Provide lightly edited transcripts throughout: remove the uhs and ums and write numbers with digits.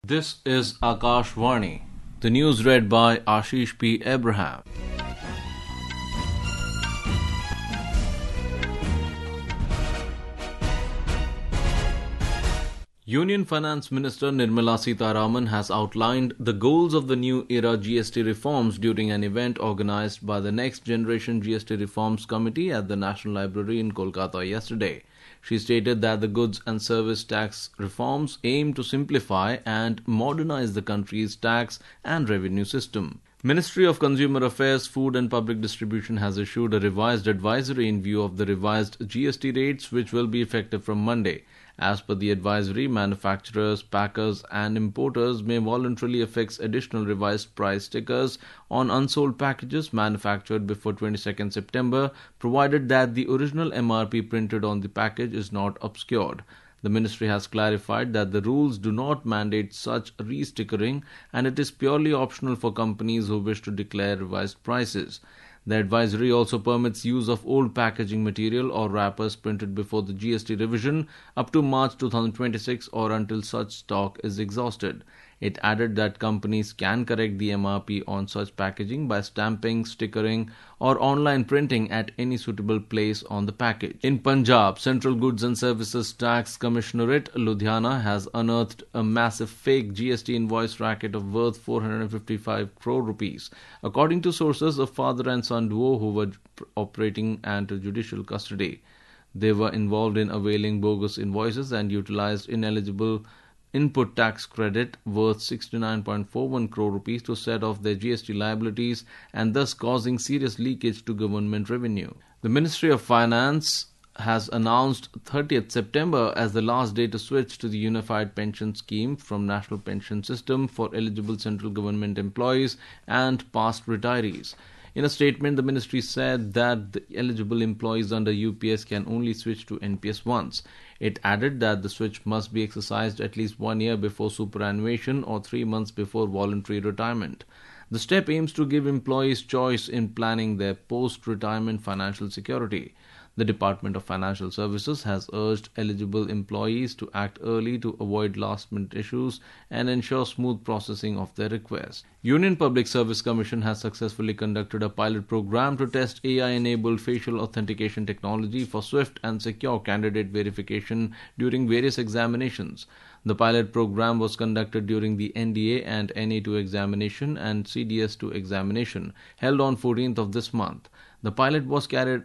This is Akashvani. The news read by Ashish P. Abraham. Union Finance Minister Nirmala Sitharaman has outlined the goals of the new era GST reforms during an event organized by the Next Generation GST Reforms Committee at the National Library in Kolkata yesterday. She stated that the goods and service tax reforms aim to simplify and modernize the country's tax and revenue system. Ministry of Consumer Affairs, Food and Public Distribution has issued a revised advisory in view of the revised GST rates which will be effective from Monday. As per the advisory, manufacturers, packers and importers may voluntarily affix additional revised price stickers on unsold packages manufactured before 22nd September, provided that the original MRP printed on the package is not obscured. The ministry has clarified that the rules do not mandate such re-stickering and it is purely optional for companies who wish to declare revised prices. The advisory also permits use of old packaging material or wrappers printed before the GST revision up to March 2026 or until such stock is exhausted. It added that companies can correct the MRP on such packaging by stamping, stickering or online printing at any suitable place on the package. In Punjab, Central Goods and Services Tax Commissionerate, Ludhiana, has unearthed a massive fake GST invoice racket of worth 455 crore rupees. According to sources, a father and son duo who were operating under judicial custody. They were involved in availing bogus invoices and utilized ineligible input tax credit worth 69.41 crore rupees to set off their GST liabilities and thus causing serious leakage to government revenue. The Ministry of Finance has announced 30th September as the last day to switch to the Unified Pension Scheme from National Pension System for eligible central government employees and past retirees. In a statement, the ministry said that the eligible employees under UPS can only switch to NPS once. It added that the switch must be exercised at least 1 year before superannuation or 3 months before voluntary retirement. The step aims to give employees choice in planning their post-retirement financial security. The Department of Financial Services has urged eligible employees to act early to avoid last-minute issues and ensure smooth processing of their requests. Union Public Service Commission has successfully conducted a pilot program to test AI-enabled facial authentication technology for swift and secure candidate verification during various examinations. The pilot program was conducted during the NDA and NA2 examination and CDS2 examination held on 14th of this month. The pilot was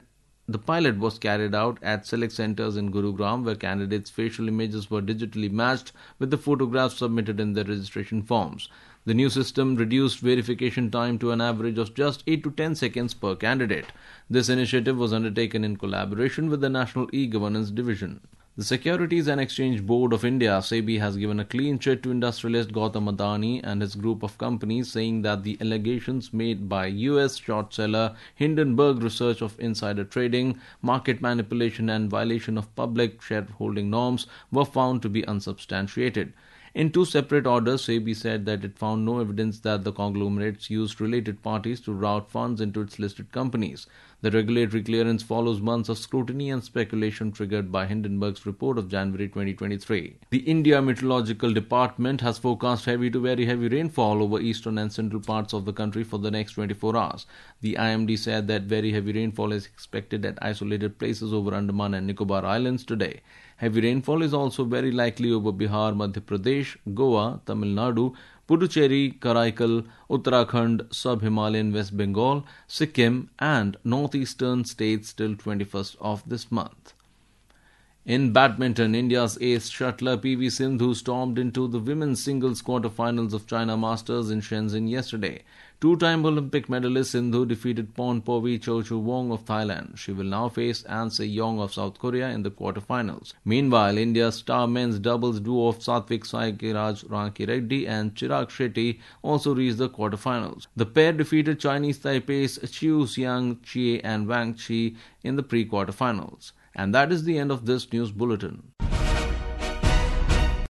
carried out at select centers in Gurugram where candidates' facial images were digitally matched with the photographs submitted in their registration forms. The new system reduced verification time to an average of just 8 to 10 seconds per candidate. This initiative was undertaken in collaboration with the National E-Governance Division. The Securities and Exchange Board of India, SEBI, has given a clean chit to industrialist Gautam Adani and his group of companies, saying that the allegations made by US short seller Hindenburg Research of insider trading, market manipulation and violation of public shareholding norms were found to be unsubstantiated. In two separate orders, SEBI said that it found no evidence that the conglomerates used related parties to route funds into its listed companies. The regulatory clearance follows months of scrutiny and speculation triggered by Hindenburg's report of January 2023. The India Meteorological Department has forecast heavy to very heavy rainfall over eastern and central parts of the country for the next 24 hours. The IMD said that very heavy rainfall is expected at isolated places over Andaman and Nicobar Islands today. Heavy rainfall is also very likely over Bihar, Madhya Pradesh, Goa, Tamil Nadu, Puducherry, Karaikal, Uttarakhand, Sub-Himalayan West Bengal, Sikkim and northeastern states till 21st of this month. In badminton, India's ace shuttler PV Sindhu stormed into the women's singles quarterfinals of China Masters in Shenzhen yesterday. Two-time Olympic medalist Sindhu defeated Pornpovi Chochu-Wong of Thailand. She will now face An Se-yong of South Korea in the quarterfinals. Meanwhile, India's star men's doubles duo of Satvik Saikiraj Ranki-Reddy and Chirag Shetty also reached the quarterfinals. The pair defeated Chinese Taipei's Chiu Xiang-Chie and Wang Qi in the pre-quarterfinals. And that is the end of this news bulletin.